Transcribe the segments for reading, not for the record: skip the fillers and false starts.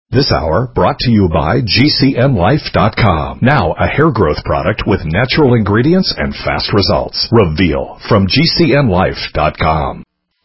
This hour brought to you by GCNlife.com. Now a hair growth product with natural ingredients and fast results. Reveal from GCNlife.com.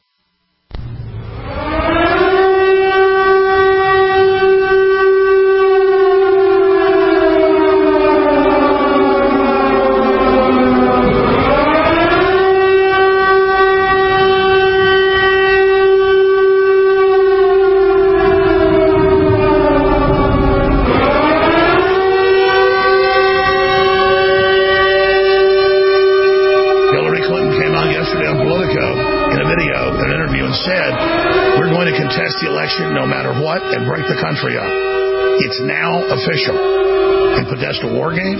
The election no matter what and break the country up. It's now official. In Podesta War Games,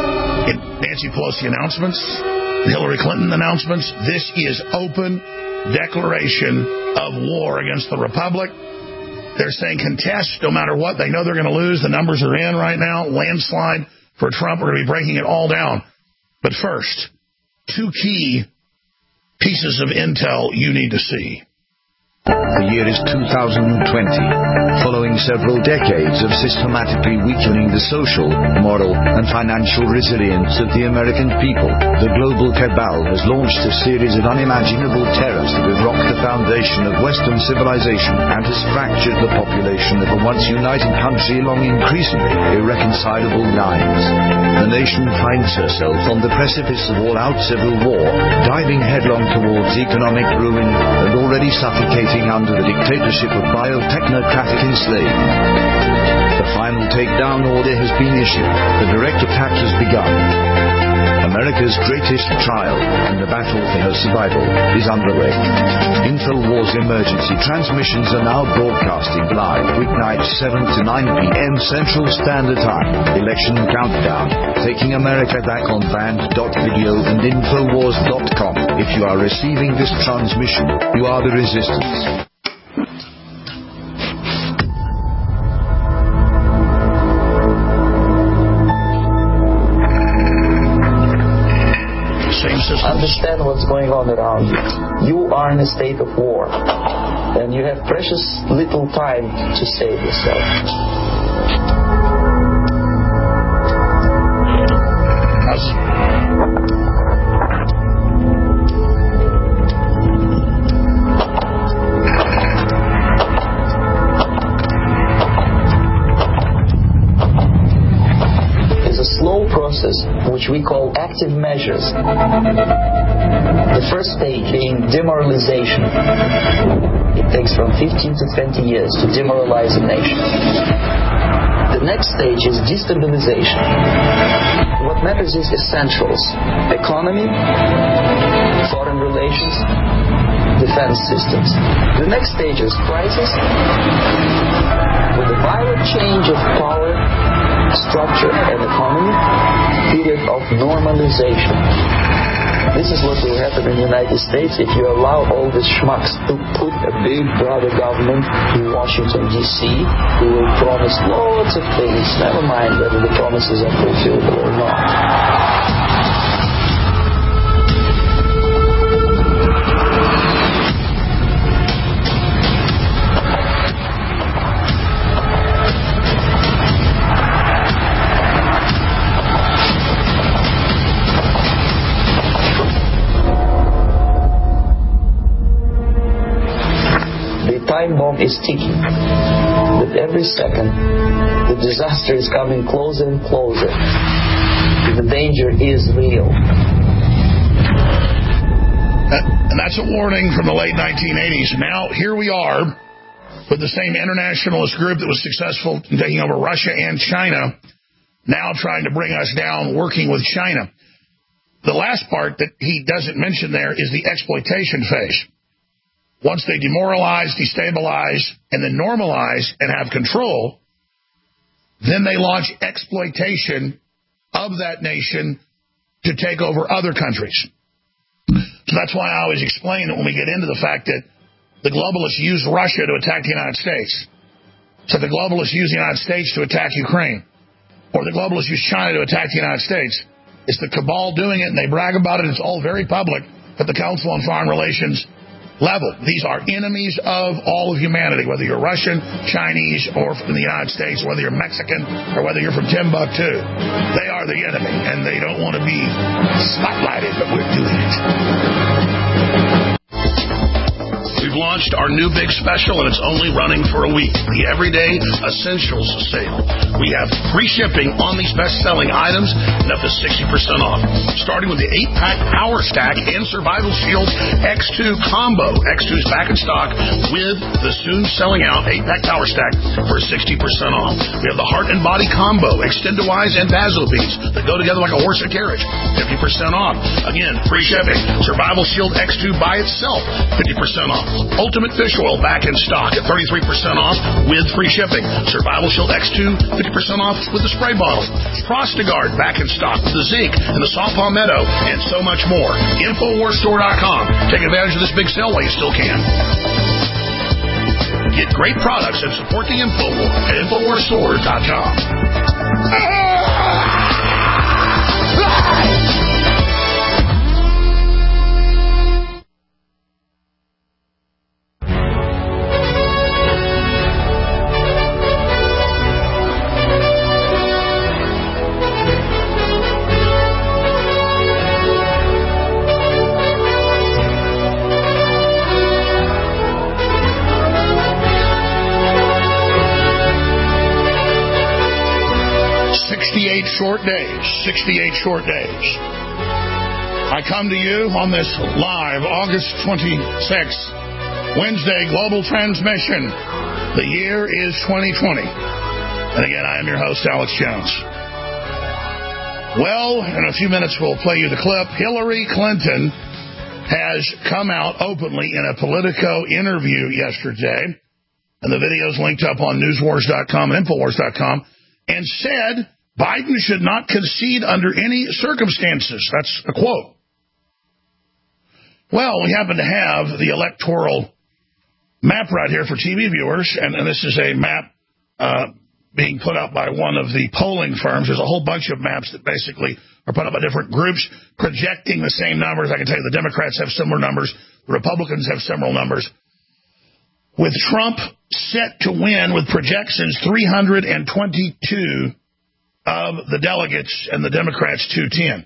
in Nancy Pelosi announcements, Hillary Clinton announcements, this is open declaration of war against the Republic. They're saying contest no matter what. They know they're going to lose. The numbers are in right now. Landslide for Trump. We're going to be breaking it all down. But first, two key pieces of intel you need to see. The year is 2020. Following several decades of systematically weakening the social, moral, and financial resilience of the American people, the global cabal has launched a series of unimaginable terrors that have rocked the foundation of Western civilization and has fractured the population of a once united country along increasingly irreconcilable lines. The nation finds herself on the precipice of all-out civil war, diving headlong towards economic ruin and already suffocating under the dictatorship of biotechnocratic enslavement. The final takedown order has been issued. The direct attack has begun. America's greatest trial and the battle for her survival is underway. InfoWars emergency transmissions are now broadcasting live weeknights 7 to 9 p.m. Central Standard Time. Election countdown. Taking America back on band.video and InfoWars.com. If you are receiving this transmission, you are the resistance. Understand what's going on around you. You are in a state of war, and you have precious little time to save yourself. Process which we call active measures. The first stage being demoralization. It takes from 15 to 20 years to demoralize a nation. The next stage is destabilization. What matters is essentials: economy, foreign relations, defense systems. The next stage is crisis, with a violent change of power, structure, and economy, period of normalization. This is what will happen in the United States if you allow all these schmucks to put a big brother government in Washington, D.C., who will promise lots of things, never mind whether the promises are fulfillable or not. Time bomb is ticking. With every second, the disaster is coming closer and closer. The danger is real. And that's a warning from the late 1980s. Now, here we are with the same internationalist group that was successful in taking over Russia and China, now trying to bring us down, working with China. The last part that he doesn't mention there is the exploitation phase. Once they demoralize, destabilize, and then normalize and have control, then they launch exploitation of that nation to take over other countries. So that's why I always explain that when we get into the fact that the globalists use Russia to attack the United States, so the globalists use the United States to attack Ukraine, or the globalists use China to attack the United States. It's the cabal doing it, and they brag about it. It's all very public at the Council on Foreign Relations level. These are enemies of all of humanity, whether you're Russian, Chinese, or from the United States, whether you're Mexican, or whether you're from Timbuktu. They are the enemy, and they don't want to be spotlighted, but we're doing it. We've launched our new big special, and it's only running for a week. The Everyday Essentials Sale. We have free shipping on these best-selling items and up to 60% off. Starting with the 8-pack Power Stack and Survival Shield X2 Combo. X2 is back in stock with the soon-selling out 8-pack Power Stack for 60% off. We have the Heart and Body Combo, Extendowise and Vasobeads that go together like a horse and carriage. 50% off. Again, free shipping. Survival Shield X2 by itself, 50% off. Ultimate Fish Oil back in stock at 33% off with free shipping. Survival Shield X2, 50% off with the spray bottle. Prostagard back in stock with the zinc and the saw palmetto and so much more. InfoWarsStore.com. Take advantage of this big sale while you still can. Get great products and support the InfoWar at InfoWarsStore.com. 68 short days. I come to you on this live August 26th, Wednesday global transmission. The year is 2020. And again, I am your host, Alex Jones. Well, in a few minutes we'll play you the clip. Hillary Clinton has come out openly in a Politico interview yesterday, and the video's linked up on newswars.com and infowars.com, and said Biden should not concede under any circumstances. That's a quote. Well, we happen to have the electoral map right here for TV viewers, and this is a map being put up by one of the polling firms. There's a whole bunch of maps that basically are put up by different groups projecting the same numbers. I can tell you the Democrats have similar numbers. The Republicans have similar numbers. With Trump set to win with projections 322 of the delegates and the Democrats 210.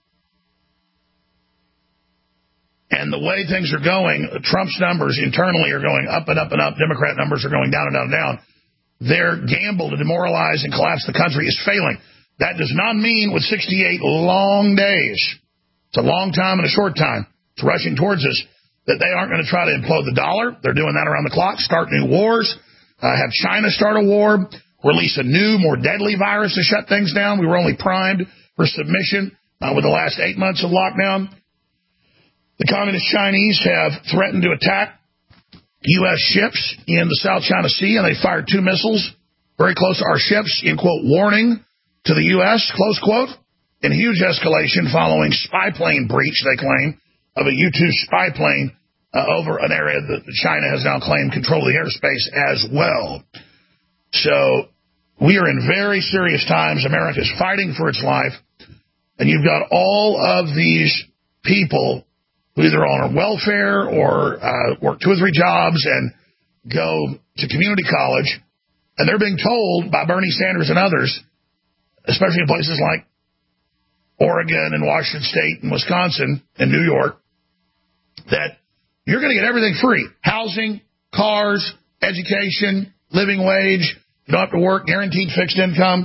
And the way things are going, Trump's numbers internally are going up and up and up. Democrat numbers are going down and down and down. Their gamble to demoralize and collapse the country is failing. That does not mean with 68 long days, it's a long time and a short time, it's rushing towards us, that they aren't going to try to implode the dollar. They're doing that around the clock, start new wars, have China start a war, release a new, more deadly virus to shut things down. We were only primed for submission with the last 8 months of lockdown. The Communist Chinese have threatened to attack U.S. ships in the South China Sea, and they fired 2 missiles very close to our ships in, quote, warning to the U.S., close quote, in huge escalation following spy plane breach, they claim, of a U-2 spy plane over an area that China has now claimed control of the airspace as well. So we are in very serious times. America is fighting for its life, and you've got all of these people who either are on welfare or work 2 or 3 jobs and go to community college, and they're being told by Bernie Sanders and others, especially in places like Oregon and Washington State and Wisconsin and New York, that you're going to get everything free. Housing, cars, education, living wage, you don't have to work, guaranteed fixed income.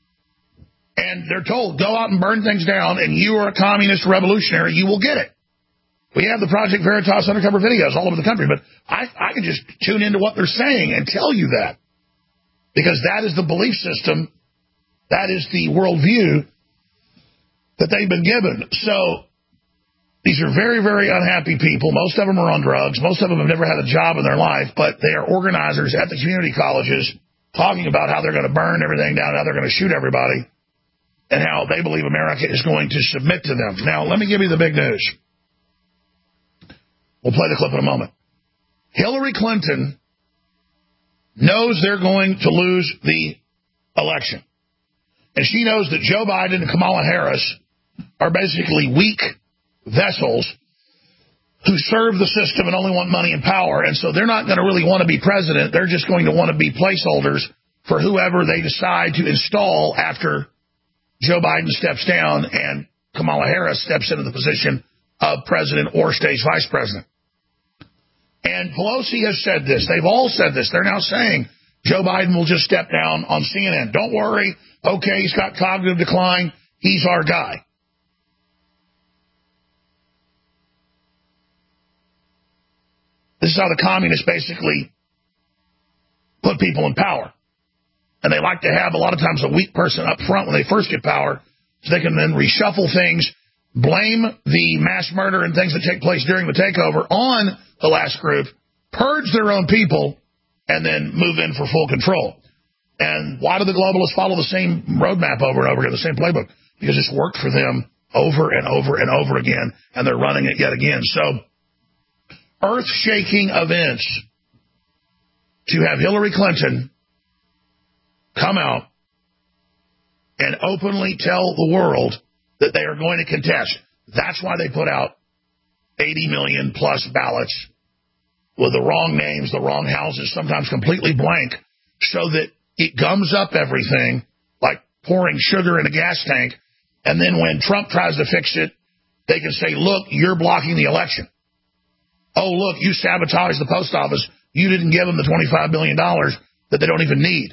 And they're told, go out and burn things down, and you are a communist revolutionary, you will get it. We have the Project Veritas undercover videos all over the country, but I can just tune into what they're saying and tell you that. Because that is the belief system, that is the worldview that they've been given. So these are very, very unhappy people. Most of them are on drugs. Most of them have never had a job in their life, but they are organizers at the community colleges talking about how they're going to burn everything down, how they're going to shoot everybody, and how they believe America is going to submit to them. Now, let me give you the big news. We'll play the clip in a moment. Hillary Clinton knows they're going to lose the election. And she knows that Joe Biden and Kamala Harris are basically weak vessels who serve the system and only want money and power. And so they're not going to really want to be president. They're just going to want to be placeholders for whoever they decide to install after Joe Biden steps down and Kamala Harris steps into the position of president or stays vice president. And Pelosi has said this. They've all said this. They're now saying Joe Biden will just step down on CNN. Don't worry. Okay, he's got cognitive decline. He's our guy. This is how the communists basically put people in power. And they like to have a lot of times a weak person up front when they first get power, so they can then reshuffle things, blame the mass murder and things that take place during the takeover on the last group, purge their own people, and then move in for full control. And why do the globalists follow the same roadmap over and over again, the same playbook? Because it's worked for them over and over and over again, and they're running it yet again. So, earth-shaking events to have Hillary Clinton come out and openly tell the world that they are going to contest. That's why they put out 80 million plus ballots with the wrong names, the wrong houses, sometimes completely blank, so that it gums up everything like pouring sugar in a gas tank. And then when Trump tries to fix it, they can say, look, you're blocking the election. Oh, look, you sabotaged the post office. You didn't give them the $25 billion that they don't even need.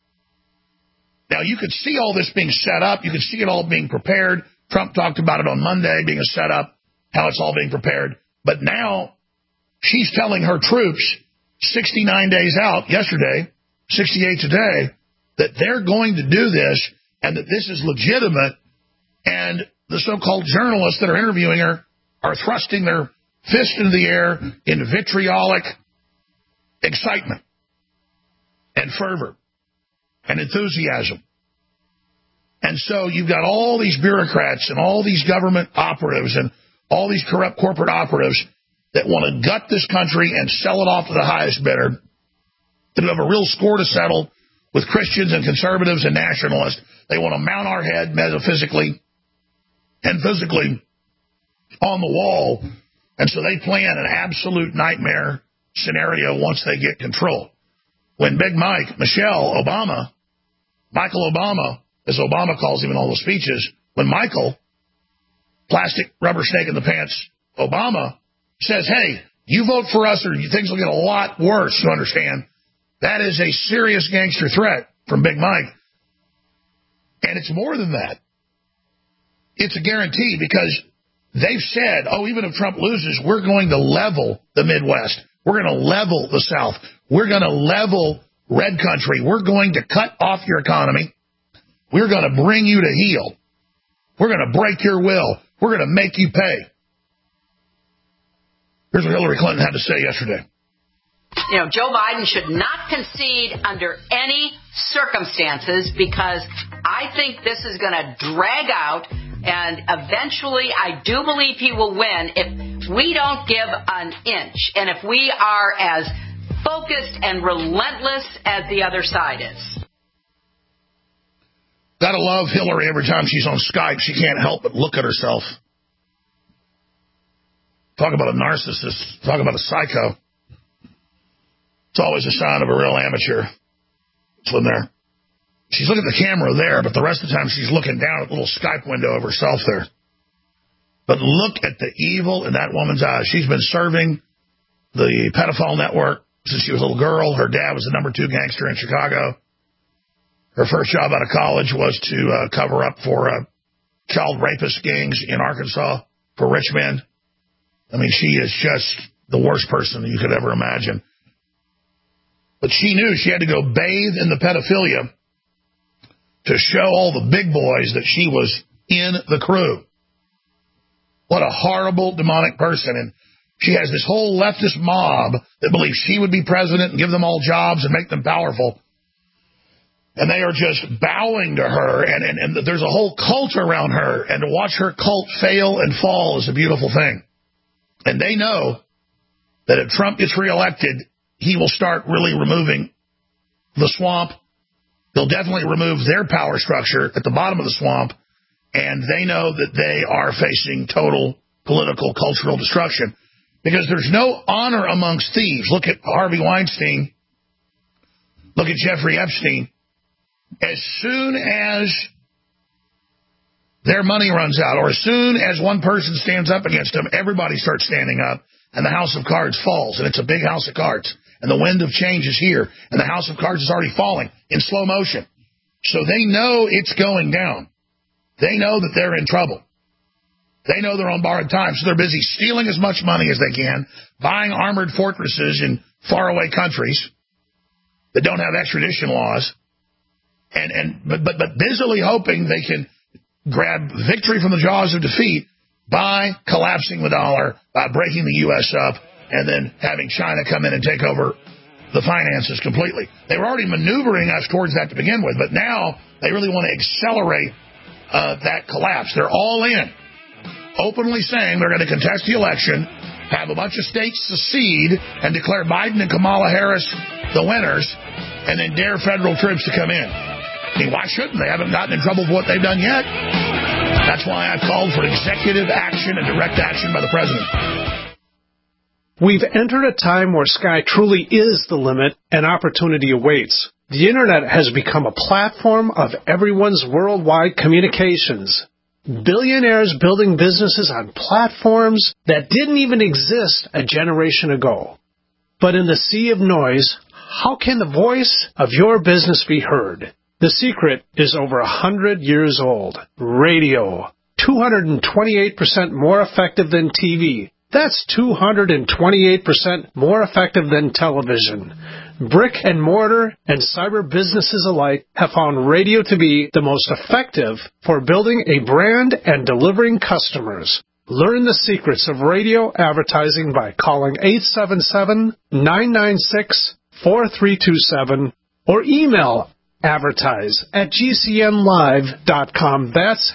Now, you could see all this being set up. You could see it all being prepared. Trump talked about it on Monday, being a setup, how it's all being prepared. But now she's telling her troops 69 days out, yesterday, 68 today, that they're going to do this and that this is legitimate. And the so-called journalists that are interviewing her are thrusting their fist into the air in vitriolic excitement and fervor and enthusiasm. And so you've got all these bureaucrats and all these government operatives and all these corrupt corporate operatives that want to gut this country and sell it off to the highest bidder, that have a real score to settle with Christians and conservatives and nationalists. They want to mount our head metaphysically and physically on the wall. And so they plan an absolute nightmare scenario once they get control. When Big Mike, Michael Obama, as Obama calls him in all the speeches, when Michael, plastic rubber snake in the pants, Obama, says, hey, you vote for us or things will get a lot worse, you understand. That is a serious gangster threat from Big Mike. And it's more than that. It's a guarantee because they've said, oh, even if Trump loses, we're going to level the Midwest. We're going to level the South. We're going to level red country. We're going to cut off your economy. We're going to bring you to heel. We're going to break your will. We're going to make you pay. Here's what Hillary Clinton had to say yesterday. You know, Joe Biden should not concede under any circumstances because I think this is going to drag out, and eventually I do believe he will win if we don't give an inch and if we are as focused and relentless as the other side is. Gotta love Hillary every time she's on Skype. She can't help but look at herself. Talk about a narcissist. Talk about a psycho. It's always a sign of a real amateur. It's when they're... She's looking at the camera there, but the rest of the time she's looking down at the little Skype window of herself there. But look at the evil in that woman's eyes. She's been serving the pedophile network since she was a little girl. Her dad was the #2 gangster in Chicago. Her first job out of college was to cover up for child rapist gangs in Arkansas for rich men. I mean, she is just the worst person you could ever imagine. But she knew she had to go bathe in the pedophilia to show all the big boys that she was in the crew. What a horrible, demonic person. And she has this whole leftist mob that believes she would be president and give them all jobs and make them powerful. And they are just bowing to her, and there's a whole cult around her, and to watch her cult fail and fall is a beautiful thing. And they know that if Trump gets reelected, he will start really removing the swamp. They'll definitely remove their power structure at the bottom of the swamp, and they know that they are facing total political, cultural destruction. Because there's no honor amongst thieves. Look at Harvey Weinstein. Look at Jeffrey Epstein. As soon as their money runs out, or as soon as one person stands up against them, everybody starts standing up, and the house of cards falls, and it's a big house of cards. And the wind of change is here, and the house of cards is already falling in slow motion. So they know it's going down. They know that they're in trouble. They know they're on borrowed time, so they're busy stealing as much money as they can, buying armored fortresses in faraway countries that don't have extradition laws, but busily hoping they can grab victory from the jaws of defeat by collapsing the dollar, by breaking the U.S. up, and then having China come in and take over the finances completely. They were already maneuvering us towards that to begin with, but now they really want to accelerate that collapse. They're all in, openly saying they're going to contest the election, have a bunch of states secede, and declare Biden and Kamala Harris the winners, and then dare federal troops to come in. I mean, why shouldn't they? Haven't gotten in trouble for what they've done yet. That's why I've called for executive action and direct action by the president. We've entered a time where sky truly is the limit and opportunity awaits. The Internet has become a platform of everyone's worldwide communications. Billionaires building businesses on platforms that didn't even exist a generation ago. But in the sea of noise, how can the voice of your business be heard? The secret is over 100 years old. Radio. 228% more effective than TV. That's 228% more effective than television. Brick and mortar and cyber businesses alike have found radio to be the most effective for building a brand and delivering customers. Learn the secrets of radio advertising by calling 877-996-4327 or email advertise@gcnlive.com. That's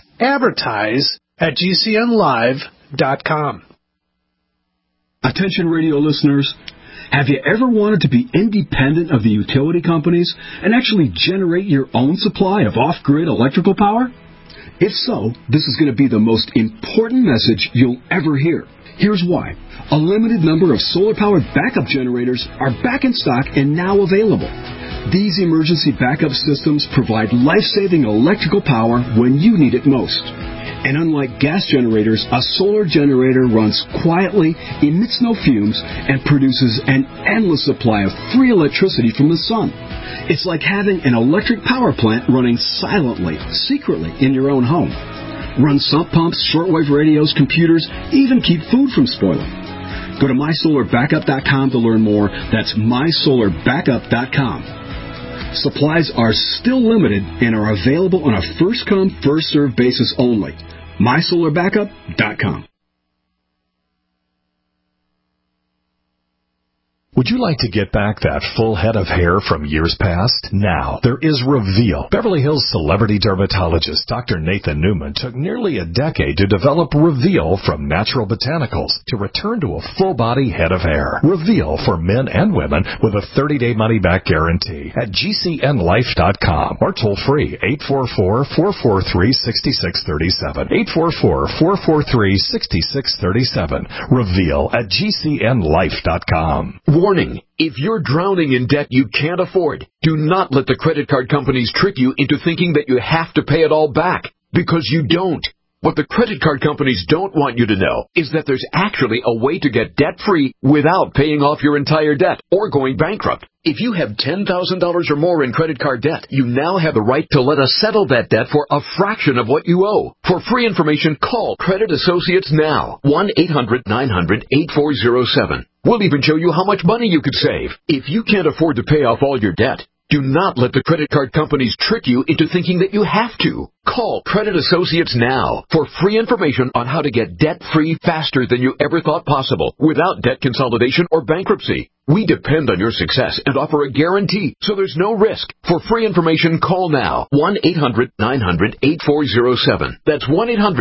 advertise@gcnlive.com. Attention radio listeners, have you ever wanted to be independent of the utility companies and actually generate your own supply of off-grid electrical power? If so, this is going to be the most important message you'll ever hear. Here's why. A limited number of solar-powered backup generators are back in stock and now available. These emergency backup systems provide life-saving electrical power when you need it most. And unlike gas generators, a solar generator runs quietly, emits no fumes, and produces an endless supply of free electricity from the sun. It's like having an electric power plant running silently, secretly in your own home. Run sump pumps, shortwave radios, computers, even keep food from spoiling. Go to mysolarbackup.com to learn more. That's mysolarbackup.com. Supplies are still limited and are available on a first-come, first-served basis only. mysolarbackup.com. Would you like to get back that full head of hair from years past? Now, there is Reveal. Beverly Hills celebrity dermatologist Dr. Nathan Newman took nearly a decade to develop Reveal from natural botanicals to return to a full-body head of hair. Reveal for men and women with a 30-day money-back guarantee at GCNlife.com or toll-free 844-443-6637. 844-443-6637. Reveal at GCNlife.com. Warning, if you're drowning in debt you can't afford, do not let the credit card companies trick you into thinking that you have to pay it all back, because you don't. What the credit card companies don't want you to know is that there's actually a way to get debt-free without paying off your entire debt or going bankrupt. If you have $10,000 or more in credit card debt, you now have the right to let us settle that debt for a fraction of what you owe. For free information, call Credit Associates now. 1-800-900-8407. We'll even show you how much money you could save. If you can't afford to pay off all your debt, do not let the credit card companies trick you into thinking that you have to. Call Credit Associates now for free information on how to get debt-free faster than you ever thought possible without debt consolidation or bankruptcy. We depend on your success and offer a guarantee, so there's no risk. For free information, call now. 1-800-900-8407. That's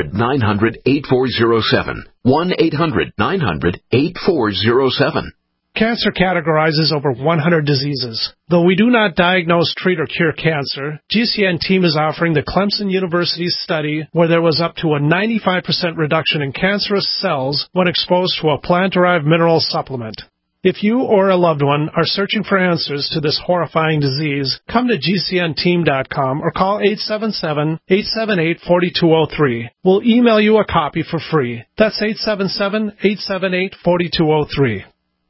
1-800-900-8407. 1-800-900-8407. Cancer categorizes over 100 diseases. Though we do not diagnose, treat, or cure cancer, GCN team is offering the Clemson University study where there was up to a 95% reduction in cancerous cells when exposed to a plant-derived mineral supplement. If you or a loved one are searching for answers to this horrifying disease, come to GCNteam.com or call 877-878-4203. We'll email you a copy for free. That's 877-878-4203.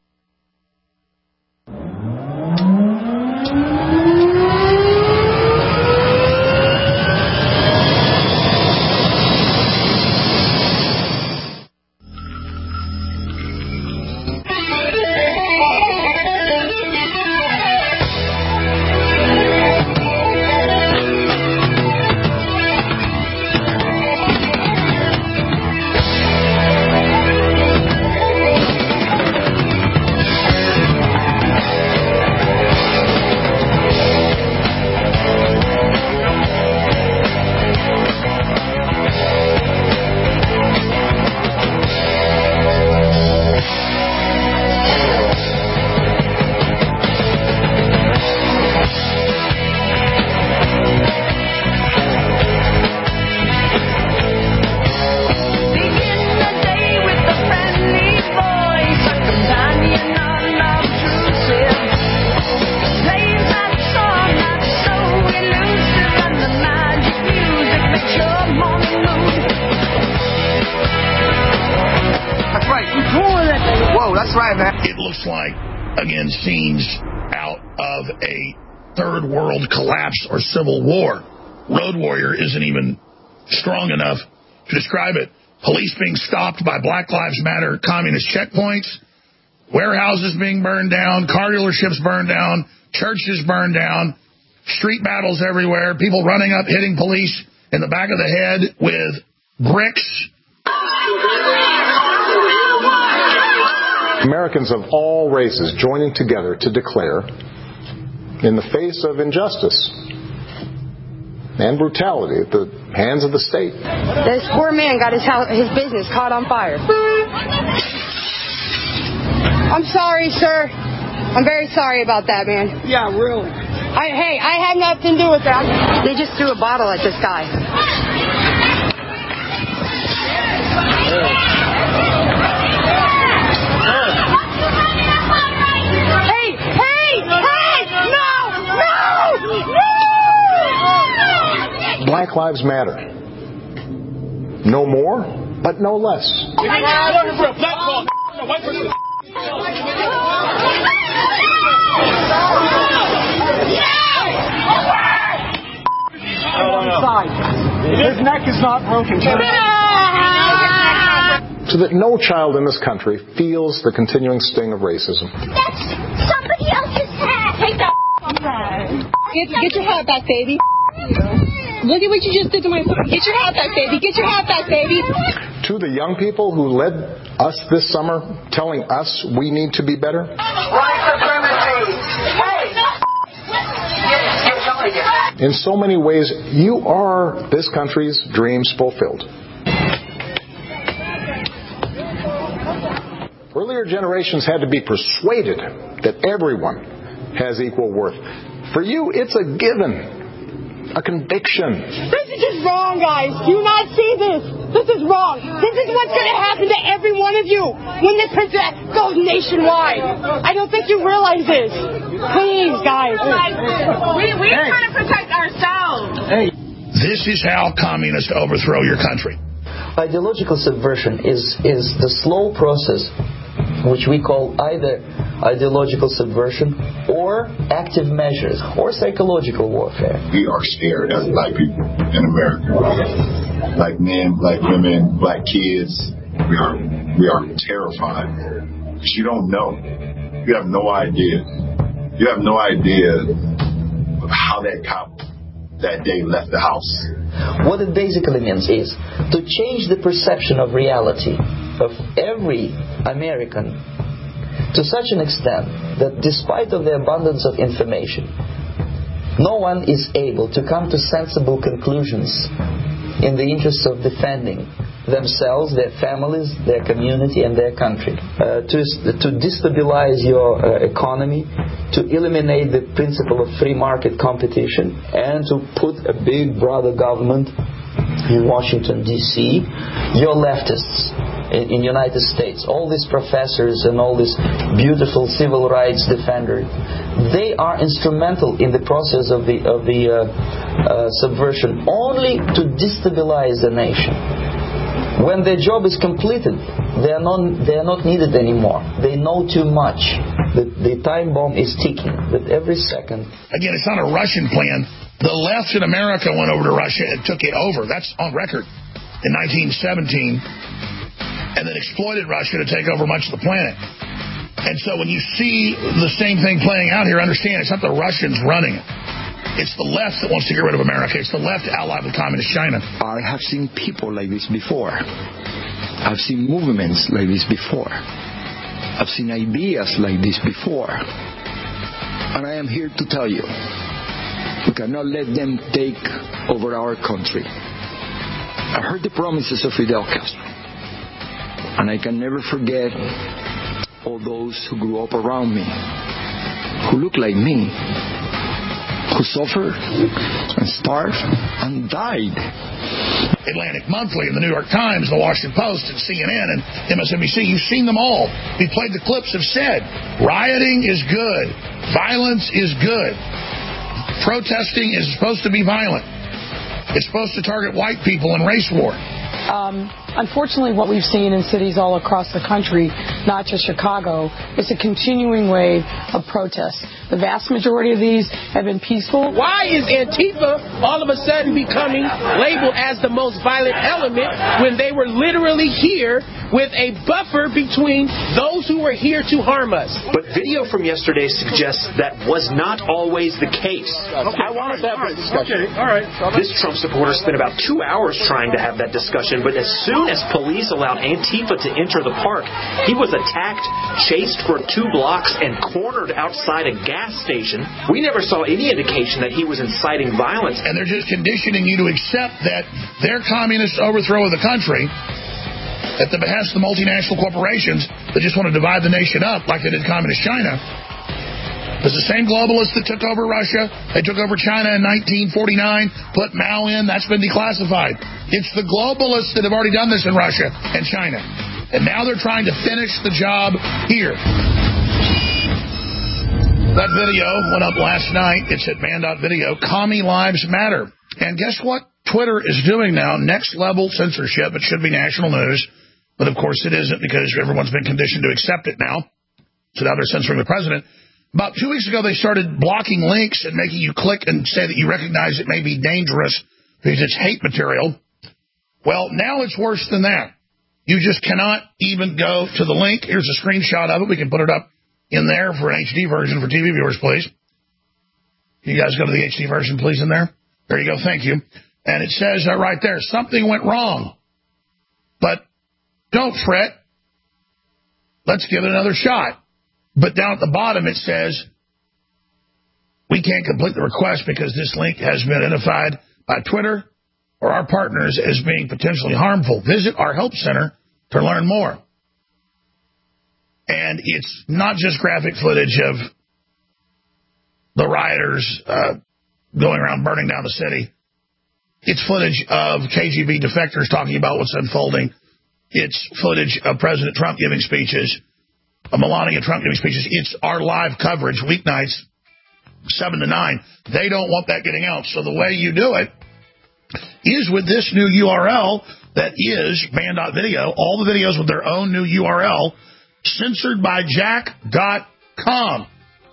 It looks like, again, scenes out of a third world collapse or civil war. Road Warrior isn't even strong enough to describe it. Police being stopped by Black Lives Matter communist checkpoints, warehouses being burned down, car dealerships burned down, churches burned down, street battles everywhere, people running up, hitting police in the back of the head with bricks. Americans of all races joining together to declare, in the face of injustice and brutality at the hands of the state. This poor man got his business caught on fire. I'm sorry, sir. I'm very sorry about that, man. Yeah, really. I had nothing to do with that. They just threw a bottle at this guy. Black Lives Matter. No more, but no less. His neck is not broken. So that no child in this country feels the continuing sting of racism. That's somebody else's hat. Take that hat. Get your hat back, baby. Look at what you just did to my phone. Get your hat back, baby. Get your hat back, baby. To the young people who led us this summer, telling us we need to be better. In so many ways, you are this country's dreams fulfilled. Earlier generations had to be persuaded that everyone has equal worth. For you, it's a given. A conviction. This is just wrong, guys. Do you not see this? This is wrong. This is what's going to happen to every one of you when this goes nationwide. I don't think you realize this. Please, guys. We're trying to protect ourselves. Hey. This is how communists overthrow your country. Ideological subversion is the slow process which we call either ideological subversion or active measures or psychological warfare. We are scared as black people in America. Black men, black women, black kids. We are terrified. Because you don't know. You have no idea. You have no idea of how that cop that day left the house. What it basically means is to change the perception of reality of every American to such an extent that despite of the abundance of information, no one is able to come to sensible conclusions in the interest of defending themselves, their families, their community, and their country. To destabilize your economy, to eliminate the principle of free market competition, and to put a big brother government in Washington, D.C., your leftists in United States, all these professors and all these beautiful civil rights defenders, they are instrumental in the process of the subversion only to destabilize the nation. When their job is completed, they are not needed anymore. They know too much. The time bomb is ticking. That every second. Again, it's not a Russian plan. The left in America went over to Russia and took it over. That's on record in 1917, and then exploited Russia to take over much of the planet. And so when you see the same thing playing out here, understand it's not the Russians running it. It's the left that wants to get rid of America. It's the left allied with Communist China. I have seen people like this before. I've seen movements like this before. I've seen ideas like this before. And I am here to tell you, we cannot let them take over our country. I heard the promises of Fidel Castro. And I can never forget all those who grew up around me, who look like me, who suffered and starved and died. Atlantic Monthly and the New York Times, the Washington Post and CNN and MSNBC, you've seen them all. We played the clips, have said rioting is good. Violence is good. Protesting is supposed to be violent. It's supposed to target white people in race war. Unfortunately, what we've seen in cities all across the country, not just Chicago, is a continuing wave of protests. The vast majority of these have been peaceful. Why is Antifa all of a sudden becoming labeled as the most violent element when they were literally here with a buffer between those who were here to harm us? But video from yesterday suggests that was not always the case. I wanted to have this discussion. Okay, all right. This Trump supporter spent about 2 hours trying to have that discussion, but as soon as police allowed Antifa to enter the park, he was attacked, chased for 2 blocks, and cornered outside a gas station. We never saw any indication that he was inciting violence. And they're just conditioning you to accept that their communist overthrow of the country at the behest of the multinational corporations that just want to divide the nation up like they did Communist China. It was the same globalists that took over Russia. They took over China in 1949, put Mao in. That's been declassified. It's the globalists that have already done this in Russia and China. And now they're trying to finish the job here. That video went up last night. It's at man.video. Commie Lives Matter. And guess what Twitter is doing now? Next level censorship. It should be national news. But, of course, it isn't because everyone's been conditioned to accept it now. So now they're censoring the president. About 2 weeks ago, they started blocking links and making you click and say that you recognize it may be dangerous because it's hate material. Well, now it's worse than that. You just cannot even go to the link. Here's a screenshot of it. We can put it up in there for an HD version for TV viewers, please. You guys go to the HD version, please, in there. There you go. Thank you. And it says right there, something went wrong. But don't fret. Let's give it another shot. But down at the bottom it says, we can't complete the request because this link has been identified by Twitter or our partners as being potentially harmful. Visit our help center to learn more. And it's not just graphic footage of the rioters going around burning down the city. It's footage of KGB defectors talking about what's unfolding. It's footage of President Trump giving speeches. Melania Trump giving speeches. It's our live coverage, weeknights, 7 to 9. They don't want that getting out. So the way you do it is with this new URL that is man.video. All the videos with their own new URL, censoredbyjack.com.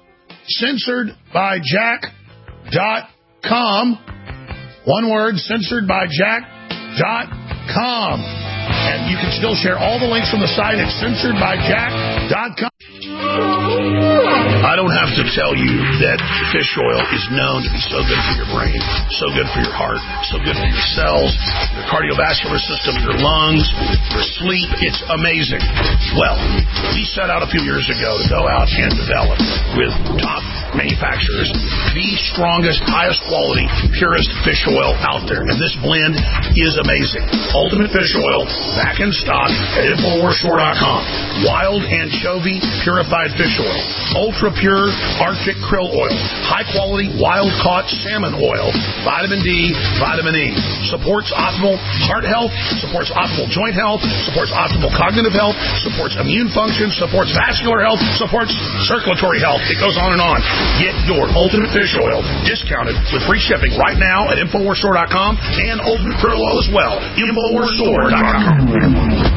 Censoredbyjack.com. One word, censoredbyjack.com. And you can still share all the links from the site at censoredbyjack.com. I don't have to tell you that fish oil is known to be so good for your brain, so good for your heart, so good for your cells, your cardiovascular system, your lungs, your sleep. It's amazing. Well, we set out a few years ago to go out and develop with top manufacturers the strongest, highest quality, purest fish oil out there. And this blend is amazing. Ultimate Fish Oil, back in stock at InfoWarsStore.com. Wild anchovy purified fish oil. Ultra pure Arctic krill oil. High quality wild caught salmon oil. Vitamin D, vitamin E. Supports optimal heart health, supports optimal joint health, supports optimal cognitive health, supports immune function, supports vascular health, supports circulatory health. It goes on and on. Get your Ultimate Fish Oil discounted with free shipping right now at InfoWarsStore.com and Ultimate Krill Oil as well. InfoWarsStore.com.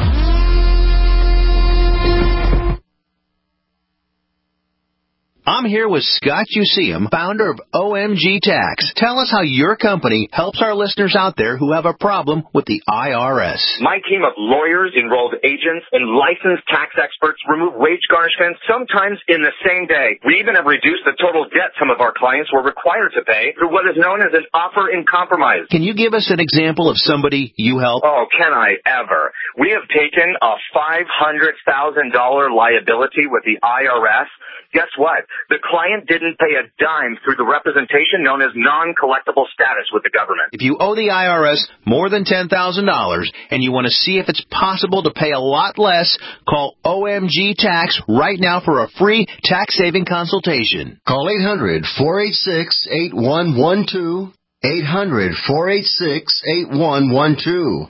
I'm here with Scott Useum, founder of OMG Tax. Tell us how your company helps our listeners out there who have a problem with the IRS. My team of lawyers, enrolled agents, and licensed tax experts remove wage garnishments sometimes in the same day. We even have reduced the total debt some of our clients were required to pay through what is known as an offer in compromise. Can you give us an example of somebody you help? Oh, can I ever? We have taken a $500,000 liability with the IRS. Guess what? The client didn't pay a dime through the representation known as non-collectible status with the government. If you owe the IRS more than $10,000 and you want to see if it's possible to pay a lot less, call OMG Tax right now for a free tax-saving consultation. Call 800-486-8112. 800-486-8112.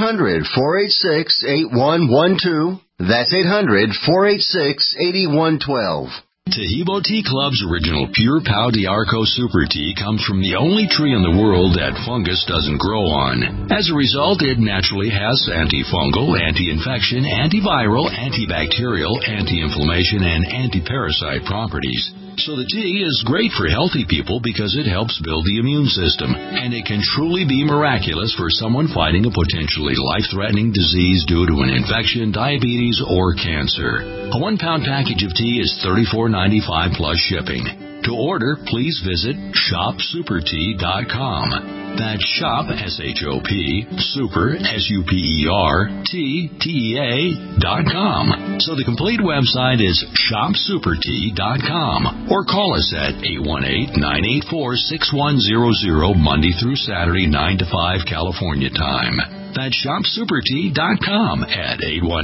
800-486-8112. That's 800-486-8112. Tahibo Tea Club's original Pure Pau D'Arco Super Tea comes from the only tree in the world that fungus doesn't grow on. As a result, it naturally has antifungal, anti-infection, antiviral, antibacterial, anti-inflammation, and anti-parasite properties. So the tea is great for healthy people because it helps build the immune system, and it can truly be miraculous for someone fighting a potentially life-threatening disease due to an infection, diabetes, or cancer. A 1-pound package of tea is $34.95 plus shipping. To order, please visit shopsupertea.com. That's shop, S-H-O-P, super, S-U-P-E-R, T-T-E-A.com. So the complete website is shopsupertea.com. Or call us at 818-984-6100 Monday through Saturday, 9 to 5 California time. That's shopsupertea.com at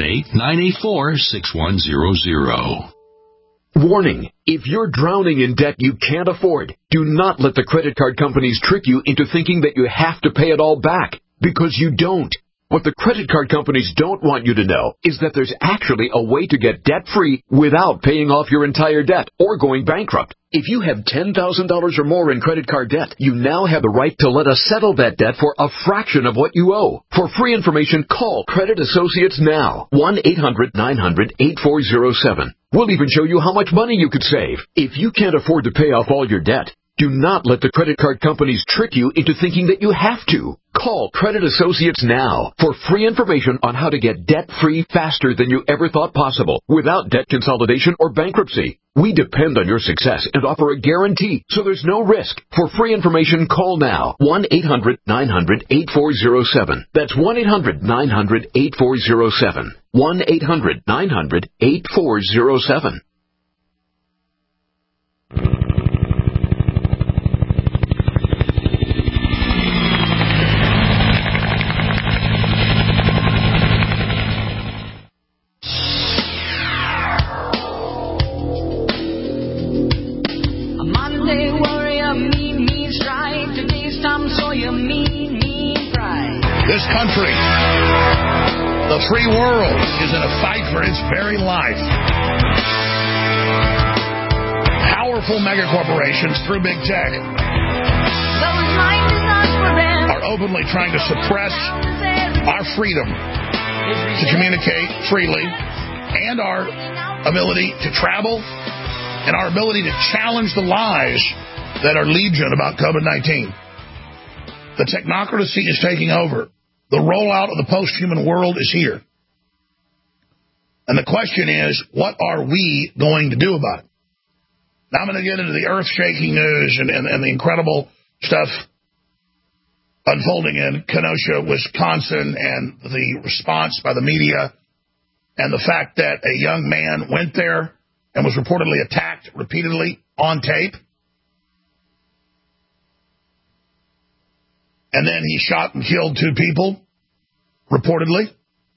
818-984-6100. Warning, if you're drowning in debt you can't afford, do not let the credit card companies trick you into thinking that you have to pay it all back, because you don't. What the credit card companies don't want you to know is that there's actually a way to get debt-free without paying off your entire debt or going bankrupt. If you have $10,000 or more in credit card debt, you now have the right to let us settle that debt for a fraction of what you owe. For free information, call Credit Associates now. 1-800-900-8407. We'll even show you how much money you could save. If you can't afford to pay off all your debt, do not let the credit card companies trick you into thinking that you have to. Call Credit Associates now for free information on how to get debt-free faster than you ever thought possible without debt consolidation or bankruptcy. We depend on your success and offer a guarantee, so there's no risk. For free information, call now. 1-800-900-8407. That's 1-800-900-8407. 1-800-900-8407. This country, the free world, is in a fight for its very life. Powerful megacorporations through big tech are openly trying to suppress our freedom to communicate freely and our ability to travel and our ability to challenge the lies that are legion about COVID-19. The technocracy is taking over. The rollout of the post-human world is here. And the question is, what are we going to do about it? Now I'm going to get into the earth-shaking news and the incredible stuff unfolding in Kenosha, Wisconsin, and the response by the media, and the fact that a young man went there and was reportedly attacked repeatedly on tape. And then he shot and killed 2 people, reportedly.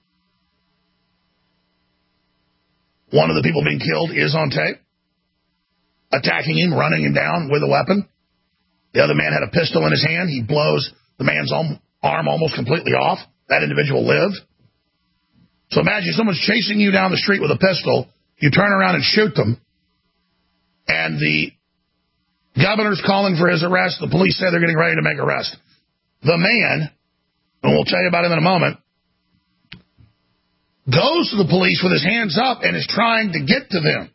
One of the people being killed is on tape, attacking him, running him down with a weapon. The other man had a pistol in his hand. He blows the man's arm almost completely off. That individual lived. So imagine someone's chasing you down the street with a pistol. You turn around and shoot them. And the governor's calling for his arrest. The police say they're getting ready to make arrest. The man, and we'll tell you about him in a moment, goes to the police with his hands up and is trying to get to them.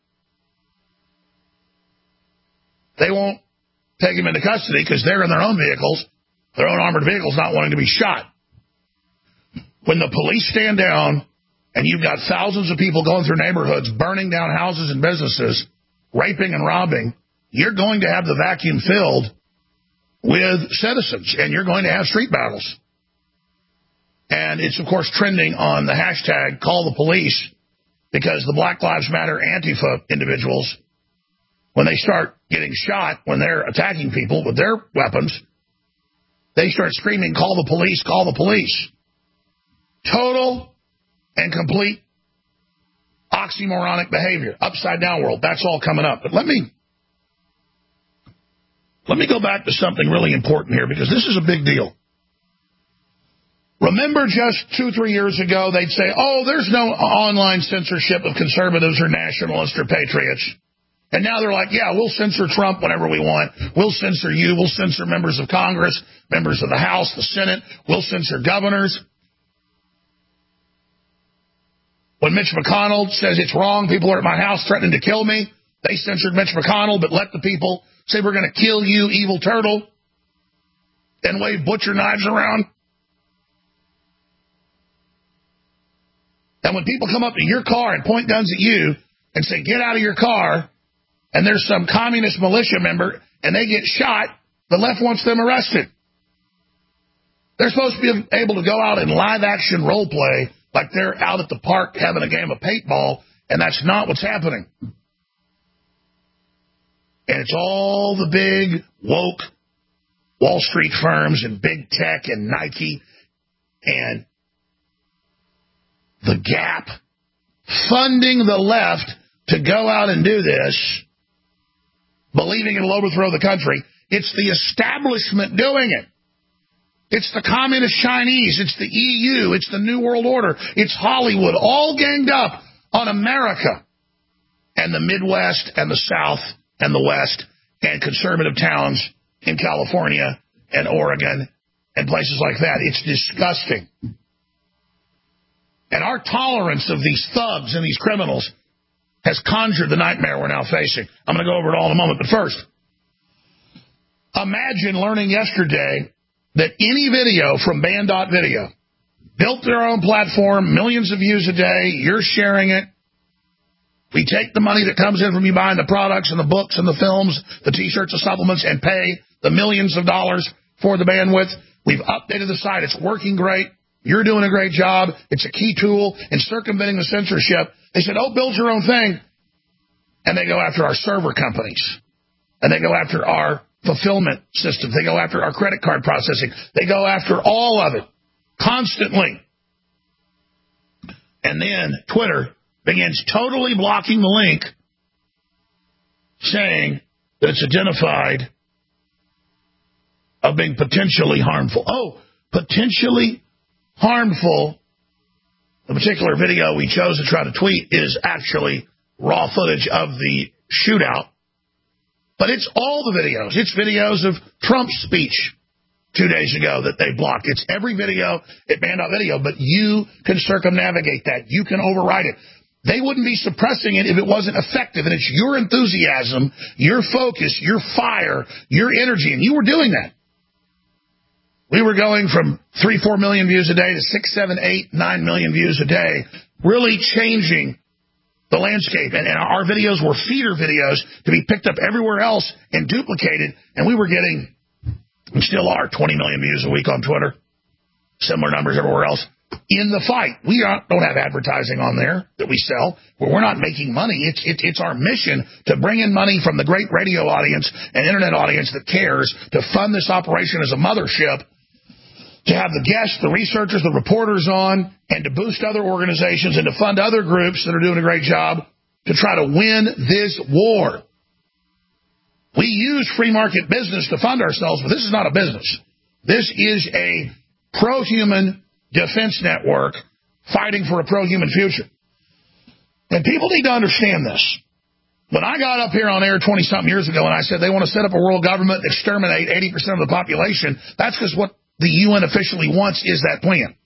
They won't take him into custody because they're in their own vehicles, their own armored vehicles, not wanting to be shot. When the police stand down and you've got thousands of people going through neighborhoods, burning down houses and businesses, raping and robbing, you're going to have the vacuum filled with citizens, and you're going to have street battles. And it's, of course, trending on the hashtag Call the Police, because the Black Lives Matter Antifa individuals, when they start getting shot, when they're attacking people with their weapons, they start screaming, call the police, call the police. Total and complete oxymoronic behavior, upside down world. That's all coming up. But let me go back to something really important here, because this is a big deal. Remember just 2-3 years ago, they'd say, oh, there's no online censorship of conservatives or nationalists or patriots. And now they're like, yeah, we'll censor Trump whenever we want. We'll censor you. We'll censor members of Congress, members of the House, the Senate. We'll censor governors. When Mitch McConnell says it's wrong, people are at my house threatening to kill me, they censored Mitch McConnell, but let the people say we're going to kill you, evil turtle, and wave butcher knives around. And when people come up to your car and point guns at you and say, get out of your car, and there's some communist militia member and they get shot, the left wants them arrested. They're supposed to be able to go out and live action role play like they're out at the park having a game of paintball, and that's not what's happening. And it's all the big, woke Wall Street firms and big tech and Nike and the Gap funding the left to go out and do this, believing it'll overthrow the country. It's the establishment doing it. It's the communist Chinese. It's the EU. It's the New World Order. It's Hollywood, all ganged up on America and the Midwest and the South and the West and conservative towns in California and Oregon and places like that. It's disgusting. And our tolerance of these thugs and these criminals has conjured the nightmare we're now facing. I'm going to go over it all in a moment. But first, imagine learning yesterday that any video from Band.video built their own platform, millions of views a day, you're sharing it. We take the money that comes in from you buying the products and the books and the films, the T-shirts, the supplements, and pay the millions of dollars for the bandwidth. We've updated the site. It's working great. You're doing a great job. It's a key tool in circumventing the censorship. They said, oh, build your own thing. And they go after our server companies. And they go after our fulfillment systems. They go after our credit card processing. They go after all of it constantly. And then Twitter begins totally blocking the link, saying that it's identified of being potentially harmful. Oh, potentially harmful. The particular video we chose to try to tweet is actually raw footage of the shootout. But it's all the videos. It's videos of Trump's speech 2 days ago that they blocked. It's every video at Band.video, but you can circumnavigate that. You can override it. They wouldn't be suppressing it if it wasn't effective. And it's your enthusiasm, your focus, your fire, your energy. And you were doing that. We were going from 3-4 million views a day to 6, 7, 8, 9 million views a day, really changing the landscape. And our videos were feeder videos to be picked up everywhere else and duplicated. And we were getting, we still are, 20 million views a week on Twitter. Similar numbers everywhere else. in the fight. We don't have advertising on there that we sell, but we're not making money. It's our mission to bring in money from the great radio audience and internet audience that cares, to fund this operation as a mothership, to have the guests, the researchers, the reporters on, and to boost other organizations and to fund other groups that are doing a great job to try to win this war. We use free market business to fund ourselves, but this is not a business. This is a pro-human defense network fighting for a pro-human future. And people need to understand this. When I got up here on air 20-something years ago and I said they want to set up a world government and exterminate 80% of the population, that's because what the UN officially wants is that plan.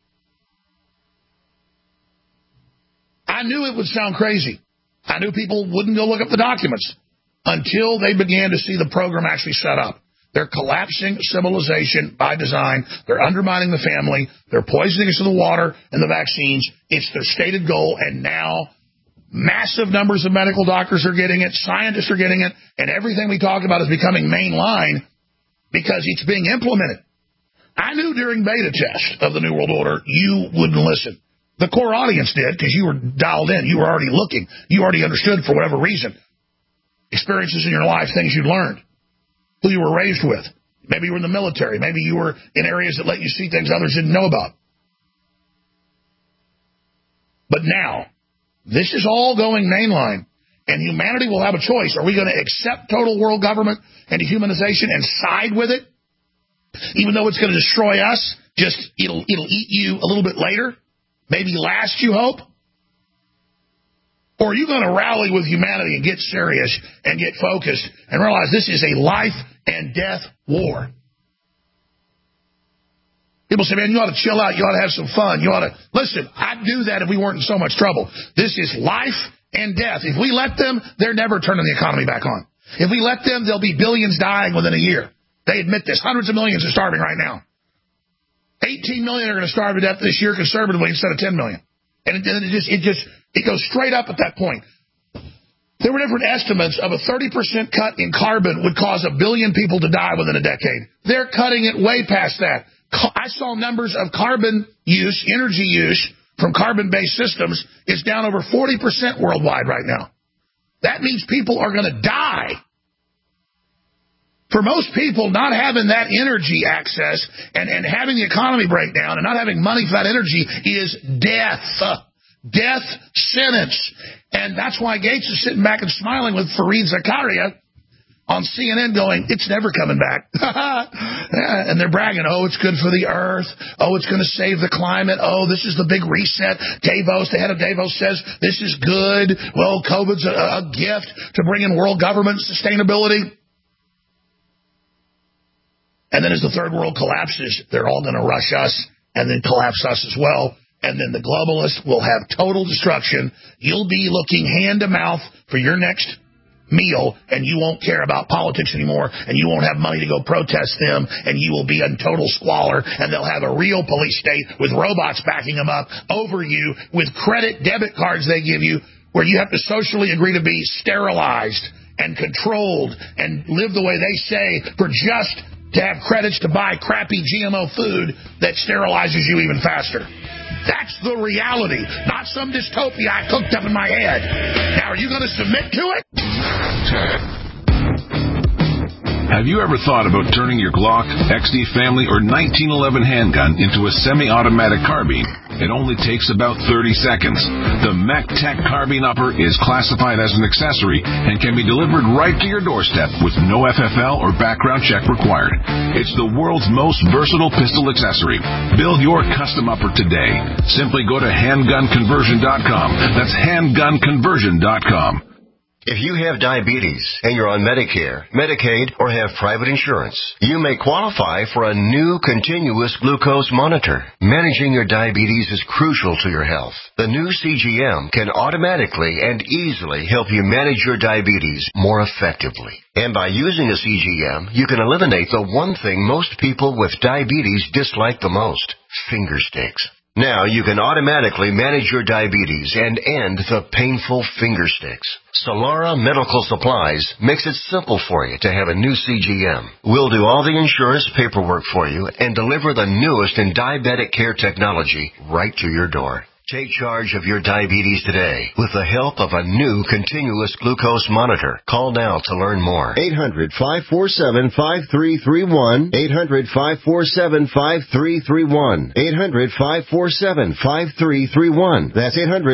I knew it would sound crazy. I knew people wouldn't go look up the documents until they began to see the program actually set up. They're collapsing civilization by design. They're undermining the family. They're poisoning us with the water and the vaccines. It's their stated goal, and now massive numbers of medical doctors are getting it, scientists are getting it, and everything we talk about is becoming mainline because it's being implemented. I knew during beta test of the New World Order you wouldn't listen. The core audience did because you were dialed in. You were already looking. You already understood for whatever reason. Experiences in your life, things you'd learned, who you were raised with. Maybe you were in the military. Maybe you were in areas that let you see things others didn't know about. But now, this is all going mainline, and humanity will have a choice. Are we going to accept total world government and dehumanization and side with it? Even though it's going to destroy us, just it'll eat you a little bit later, maybe last, you hope? Or are you going to rally with humanity and get serious and get focused and realize this is a life and death war? People say, man, you ought to chill out. You ought to have some fun. You ought to... Listen, I'd do that if we weren't in so much trouble. This is life and death. If we let them, they're never turning the economy back on. If we let them, there'll be billions dying within a year. They admit this. Hundreds of millions are starving right now. 18 million are going to starve to death this year conservatively instead of 10 million. And it goes straight up at that point. There were different estimates of a 30% cut in carbon would cause 1 billion people to die within a decade. They're cutting it way past that. I saw numbers of carbon use, energy use from carbon-based systems is down over 40% worldwide right now. That means people are going to die. For most people, not having that energy access and having the economy break down and not having money for that energy is death. Death sentence. And that's why Gates is sitting back and smiling with Fareed Zakaria on CNN going, it's never coming back. And they're bragging, oh, it's good for the earth. Oh, it's going to save the climate. Oh, this is the big reset. Davos, the head of Davos says this is good. Well, COVID's a gift to bring in world government sustainability. And then as the third world collapses, they're all going to rush us and then collapse us as well. And then the globalists will have total destruction. You'll be looking hand to mouth for your next meal, and you won't care about politics anymore, and you won't have money to go protest them, and you will be in total squalor, and they'll have a real police state with robots backing them up over you with credit debit cards they give you where you have to socially agree to be sterilized and controlled and live the way they say for just to have credits to buy crappy GMO food that sterilizes you even faster. That's the reality, not some dystopia I cooked up in my head. Now, are you going to submit to it? Have you ever thought about turning your Glock, XD Family, or 1911 handgun into a semi-automatic carbine? It only takes about 30 seconds. The MacTech Carbine Upper is classified as an accessory and can be delivered right to your doorstep with no FFL or background check required. It's the world's most versatile pistol accessory. Build your custom upper today. Simply go to handgunconversion.com. That's handgunconversion.com. If you have diabetes and you're on Medicare, Medicaid, or have private insurance, you may qualify for a new continuous glucose monitor. Managing your diabetes is crucial to your health. The new CGM can automatically and easily help you manage your diabetes more effectively. And by using a CGM, you can eliminate the one thing most people with diabetes dislike the most: finger sticks. Now you can automatically manage your diabetes and end the painful finger sticks. Solara Medical Supplies makes it simple for you to have a new CGM. We'll do all the insurance paperwork for you and deliver the newest in diabetic care technology right to your door. Take charge of your diabetes today with the help of a new continuous glucose monitor. Call now to learn more. 800-547-5331. 800-547-5331. 800-547-5331. That's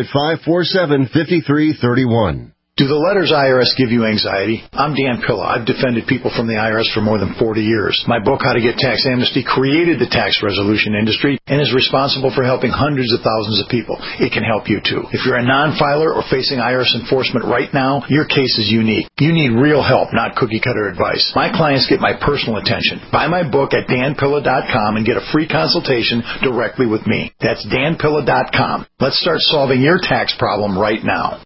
800-547-5331. Do the letters IRS give you anxiety? I'm Dan Pilla. I've defended people from the IRS for more than 40 years. My book, How to Get Tax Amnesty, created the tax resolution industry and is responsible for helping hundreds of thousands of people. It can help you, too. If you're a non-filer or facing IRS enforcement right now, your case is unique. You need real help, not cookie-cutter advice. My clients get my personal attention. Buy my book at danpilla.com and get a free consultation directly with me. That's danpilla.com. Let's start solving your tax problem right now.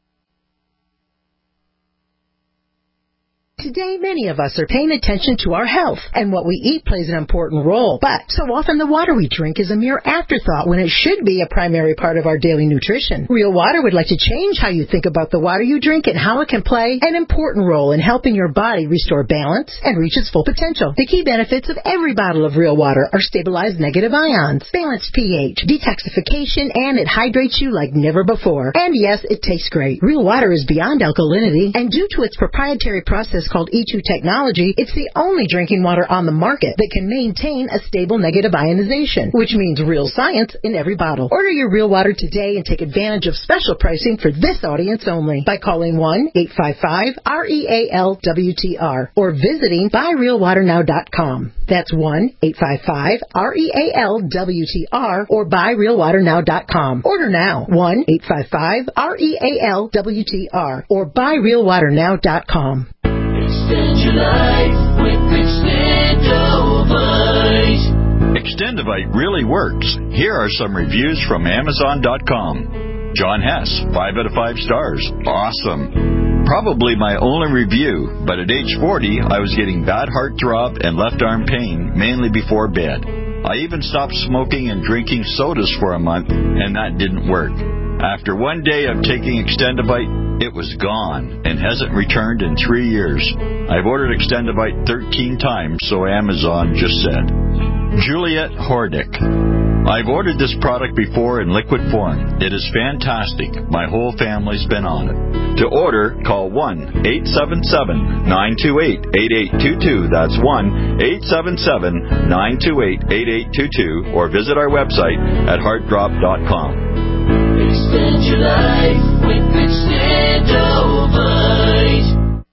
Today, many of us are paying attention to our health, and what we eat plays an important role. But so often the water we drink is a mere afterthought when it should be a primary part of our daily nutrition. Real Water would like to change how you think about the water you drink and how it can play an important role in helping your body restore balance and reach its full potential. The key benefits of every bottle of Real Water are stabilized negative ions, balanced pH, detoxification, and it hydrates you like never before. And yes, it tastes great. Real Water is beyond alkalinity, and due to its proprietary process called E2 technology, it's the only drinking water on the market that can maintain a stable negative ionization, which means real science in every bottle. Order your Real Water today and take advantage of special pricing for this audience only by calling 1-855-REAL-WTR or visiting buyrealwaternow.com. That's 1-855-REAL-WTR or buyrealwaternow.com. Order now. 1-855-REAL-WTR or buyrealwaternow.com. Extend your life with Extendovite. Extendovite really works. Here are some reviews from Amazon.com. John Hess, 5 out of 5 stars. Awesome. Probably my only review, but at age 40, I was getting bad heartthrob and left arm pain, mainly before bed. I even stopped smoking and drinking sodas for a month, and that didn't work. After one day of taking Extendovite, it was gone and hasn't returned in 3 years. I've ordered Extendovite 13 times, so Amazon just said. Juliet Hordick. I've ordered this product before in liquid form. It is fantastic. My whole family's been on it. To order, call 1-877-928-8822. That's 1-877-928-8822. Or visit our website at heartdrop.com. Extend your life with Extendovite.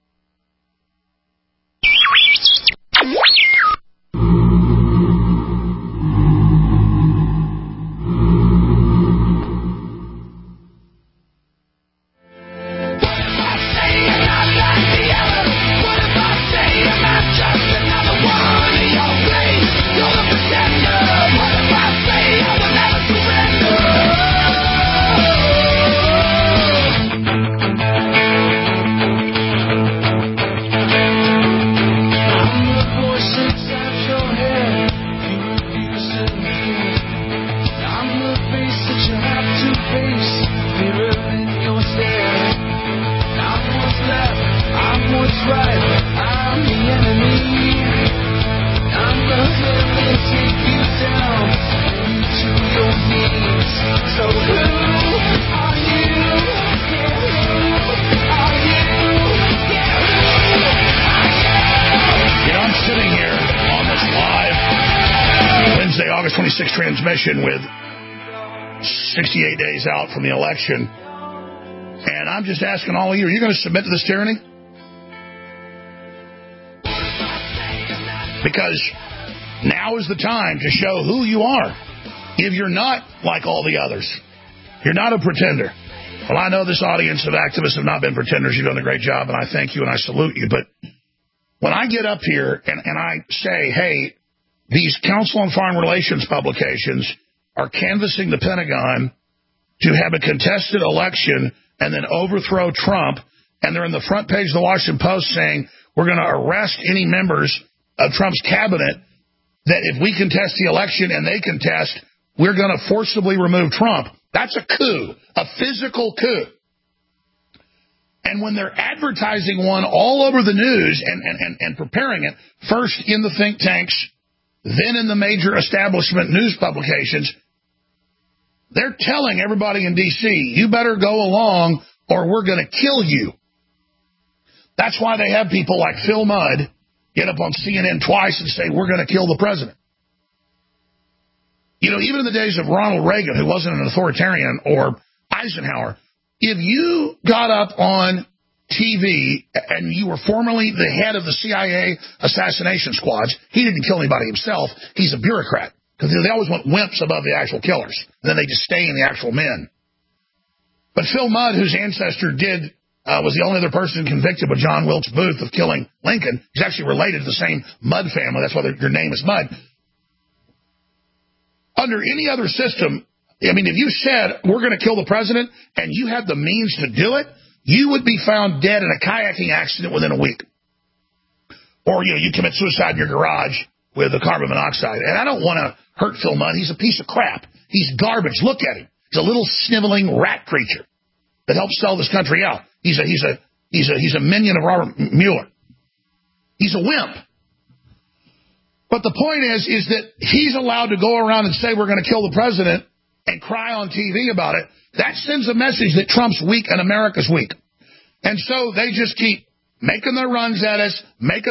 Transmission with 68 days out from the election. And I'm just asking all of you, are you going to submit to this tyranny? Because now is the time to show who you are. If you're not like all the others, you're not a pretender. Well, I know this audience of activists have not been pretenders. You've done a great job, and I thank you and I salute you. But when I get up here and I say, hey, these Council on Foreign Relations publications are canvassing the Pentagon to have a contested election and then overthrow Trump, and they're in the front page of the Washington Post saying we're going to arrest any members of Trump's cabinet, that if we contest the election and they contest, we're going to forcibly remove Trump. That's a coup, a physical coup. And when they're advertising one all over the news and preparing it, first in the think tanks, then in the major establishment news publications, they're telling everybody in D.C., you better go along or we're going to kill you. That's why they have people like Phil Mudd get up on CNN twice and say, we're going to kill the president. You know, even in the days of Ronald Reagan, who wasn't an authoritarian, or Eisenhower, if you got up on TV and you were formerly the head of the CIA assassination squads, he didn't kill anybody himself. He's a bureaucrat. Because they always want wimps above the actual killers. And then they just stay in the actual men. But Phil Mudd, whose ancestor was the only other person convicted by John Wilkes Booth of killing Lincoln. He's actually related to the same Mudd family. That's why your name is Mudd. Under any other system, I mean, if you said, we're going to kill the president, and you had the means to do it, you would be found dead in a kayaking accident within a week. Or, you commit suicide in your garage with the carbon monoxide. And I don't want to hurt Phil Mudd. He's a piece of crap. He's garbage. Look at him. He's a little sniveling rat creature that helps sell this country out. He's a minion of Robert Mueller. He's a wimp. But the point is that he's allowed to go around and say we're going to kill the president and cry on TV about it. That sends a message that Trump's weak and America's weak. And so they just keep making their runs at us,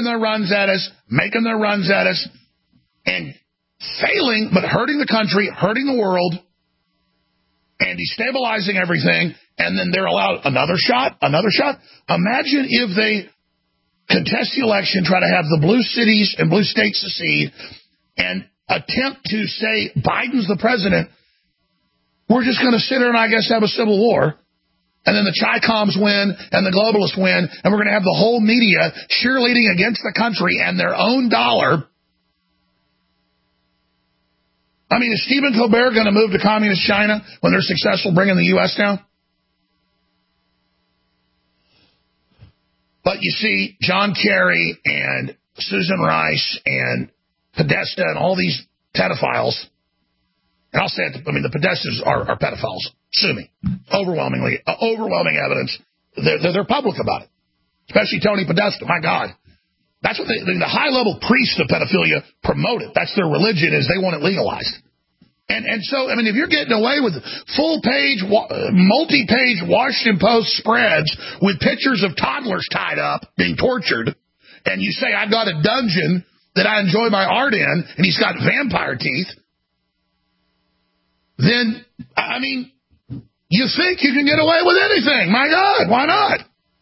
and failing, but hurting the country, hurting the world, and destabilizing everything, and then they're allowed another shot. Imagine if they contest the election, try to have the blue cities and blue states secede, and attempt to say Biden's the president. We're just going to sit here and I guess have a civil war. And then the Chi-Coms win and the globalists win, and we're going to have the whole media cheerleading against the country and their own dollar. I mean, is Stephen Colbert going to move to communist China when they're successful bringing the U.S. down? But you see, John Kerry and Susan Rice and Podesta and all these pedophiles, and I'll say it, I mean, the Podestas are pedophiles. Sue me. Overwhelming evidence. They're public about it. Especially Tony Podesta. My God. That's what the high-level priests of pedophilia promote it. That's their religion, is they want it legalized. And so, I mean, if you're getting away with full-page, multi-page Washington Post spreads with pictures of toddlers tied up, being tortured, and you say, I've got a dungeon that I enjoy my art in, and he's got vampire teeth, then, I mean, you think you can get away with anything. My God, why not?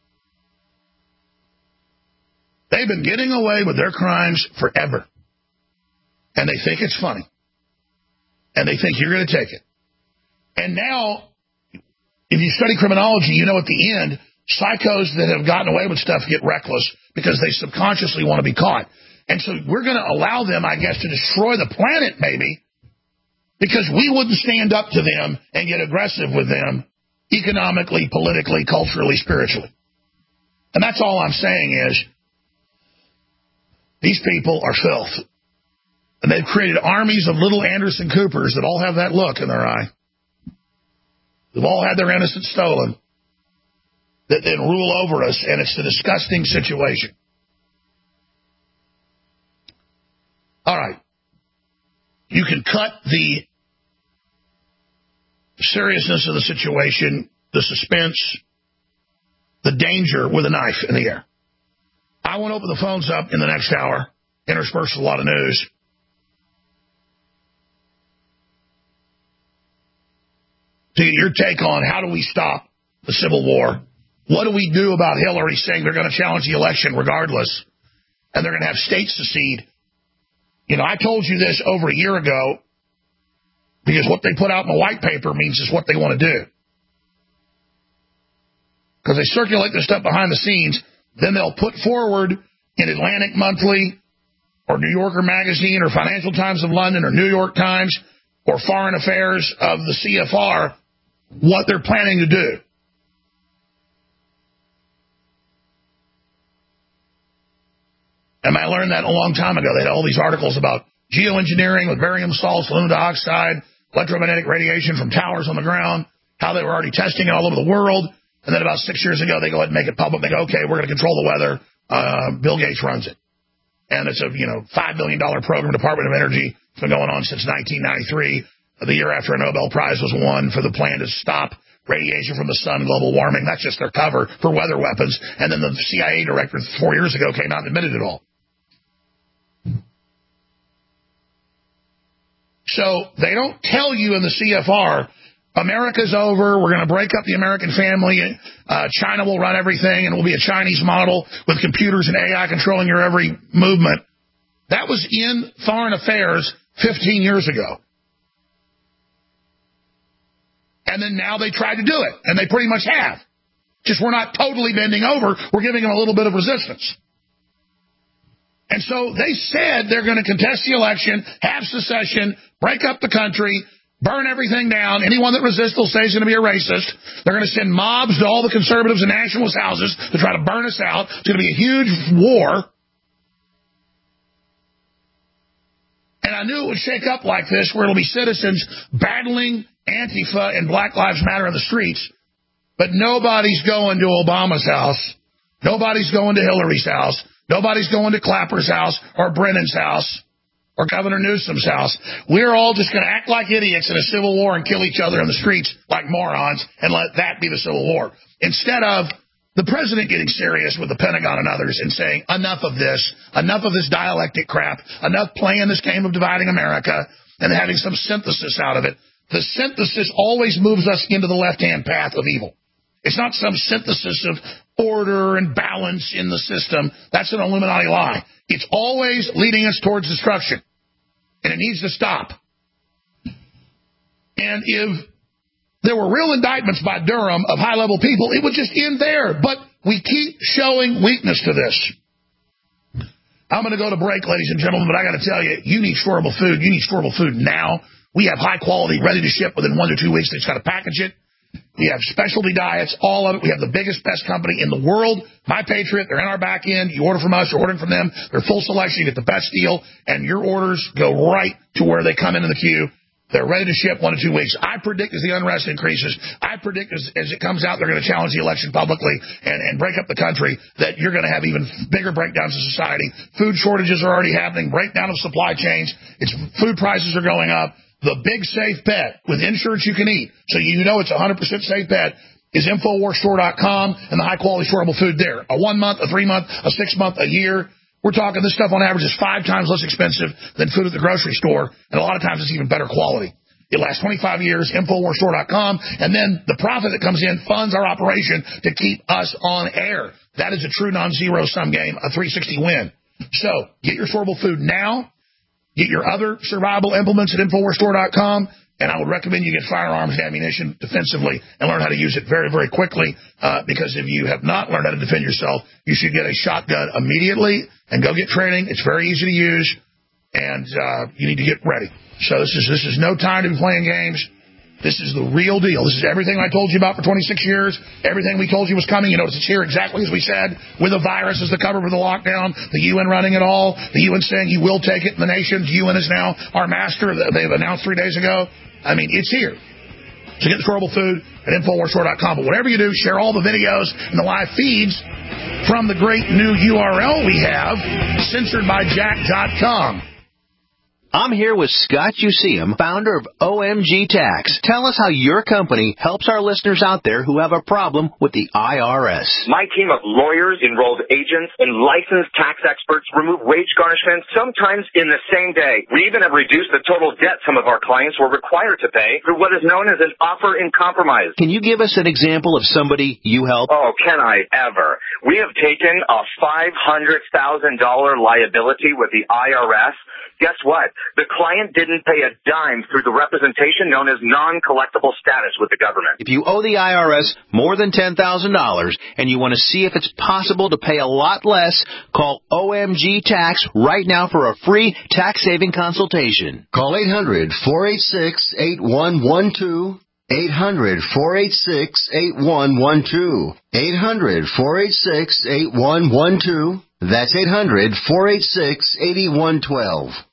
They've been getting away with their crimes forever. And they think it's funny. And they think you're going to take it. And now, if you study criminology, you know at the end, psychos that have gotten away with stuff get reckless because they subconsciously want to be caught. And so we're going to allow them, I guess, to destroy the planet, maybe, because we wouldn't stand up to them and get aggressive with them economically, politically, culturally, spiritually. And that's all I'm saying is these people are filth. And they've created armies of little Anderson Coopers that all have that look in their eye. They've all had their innocence stolen. That then rule over us, and it's a disgusting situation. All right. You can cut the seriousness of the situation, the suspense, the danger with a knife in the air. I want to open the phones up in the next hour, interspersed with a lot of news. To get your take on how do we stop the Civil War? What do we do about Hillary saying they're going to challenge the election regardless, and they're going to have states secede? You know, I told you this over a year ago because what they put out in the white paper means is what they want to do. Because they circulate this stuff behind the scenes, then they'll put forward in Atlantic Monthly or New Yorker Magazine or Financial Times of London or New York Times or Foreign Affairs of the CFR what they're planning to do. And I learned that a long time ago. They had all these articles about geoengineering with barium salts, aluminum dioxide, electromagnetic radiation from towers on the ground, how they were already testing it all over the world. And then about 6 years ago, they go ahead and make it public. They go, okay, we're going to control the weather. Bill Gates runs it. And it's a, $5 billion program, Department of Energy. It's been going on since 1993, the year after a Nobel Prize was won for the plan to stop radiation from the sun, global warming. That's just their cover for weather weapons. And then the CIA director 4 years ago came out and admitted it all. So they don't tell you in the CFR, America's over, we're going to break up the American family, China will run everything, and it will be a Chinese model with computers and AI controlling your every movement. That was in Foreign Affairs 15 years ago. And then now they tried to do it, and they pretty much have. Just we're not totally bending over, we're giving them a little bit of resistance. And so they said they're going to contest the election, have secession, break up the country, burn everything down. Anyone that resists will say is going to be a racist. They're going to send mobs to all the conservatives and nationalist houses to try to burn us out. It's going to be a huge war. And I knew it would shake up like this, where it'll be citizens battling Antifa and Black Lives Matter in the streets. But nobody's going to Obama's house. Nobody's going to Hillary's house. Nobody's going to Clapper's house or Brennan's house or Governor Newsom's house. We're all just going to act like idiots in a civil war and kill each other in the streets like morons and let that be the civil war. Instead of the president getting serious with the Pentagon and others and saying, enough of this dialectic crap, enough playing this game of dividing America and having some synthesis out of it. The synthesis always moves us into the left-hand path of evil. It's not some synthesis of order and balance in the system. That's an Illuminati lie. It's always leading us towards destruction. And it needs to stop. And if there were real indictments by Durham of high-level people, it would just end there. But we keep showing weakness to this. I'm going to go to break, ladies and gentlemen, but I got to tell you, you need storable food. You need storable food now. We have high quality, ready to ship within 1 to 2 weeks. They just got to package it. We have specialty diets, all of it. We have the biggest, best company in the world, My Patriot. They're in our back end. You order from us, you're ordering from them. They're full selection. You get the best deal, and your orders go right to where they come into the queue. They're ready to ship 1 to 2 weeks. I predict as the unrest increases, I predict as it comes out, they're going to challenge the election publicly and break up the country, that you're going to have even bigger breakdowns in society. Food shortages are already happening, breakdown of supply chains. Food prices are going up. The big safe bet with insurance you can eat, so you know it's 100% safe bet, is InfoWarsStore.com and the high-quality storable food there. A 1 month, a 3 month, a 6 month, a year. We're talking this stuff on average is 5 times less expensive than food at the grocery store, and a lot of times it's even better quality. It lasts 25 years, InfoWarsStore.com, and then the profit that comes in funds our operation to keep us on air. That is a true non-zero-sum game, a 360 win. So, get your storable food now. Get your other survival implements at InfoWarsStore.com, and I would recommend you get firearms and ammunition defensively and learn how to use it very, very quickly, because if you have not learned how to defend yourself, you should get a shotgun immediately and go get training. It's very easy to use, and you need to get ready. So this is no time to be playing games. This is the real deal. This is everything I told you about for 26 years. Everything we told you was coming. You notice it's here exactly as we said, with a virus as the cover for the lockdown, the UN running it all, the UN saying you will take it in the nations. The UN is now our master. They've announced 3 days ago. I mean, it's here. So get the storable food at InfoWarsStore.com. But whatever you do, share all the videos and the live feeds from the great new URL we have, censoredbyjack.com. I'm here with Scott Useum, founder of OMG Tax. Tell us how your company helps our listeners out there who have a problem with the IRS. My team of lawyers, enrolled agents, and licensed tax experts remove wage garnishments sometimes in the same day. We even have reduced the total debt some of our clients were required to pay through what is known as an offer in compromise. Can you give us an example of somebody you help? Oh, can I ever? We have taken a $500,000 liability with the IRS. Guess what? The client didn't pay a dime through the representation known as non-collectible status with the government. If you owe the IRS more than $10,000 and you want to see if it's possible to pay a lot less, call OMG Tax right now for a free tax-saving consultation. Call 800-486-8112. 800-486-8112. 800-486-8112. That's 800-486-8112.